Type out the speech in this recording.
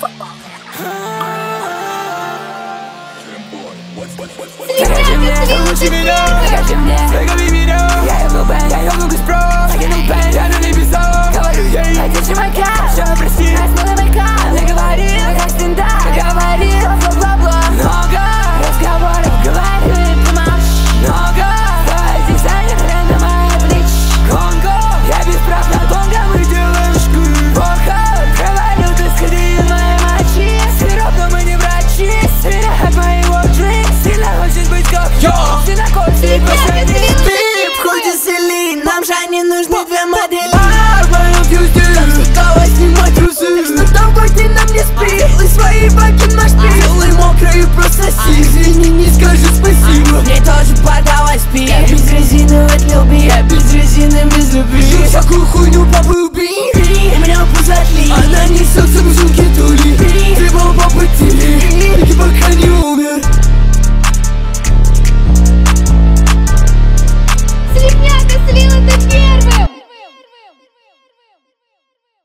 Покажи мне, лучше меня, покажи мне свой видео. Я ебну бэнг, я ебну Газпром, закинул бэнг, я на небесах. Говорю ей, найди чувака, все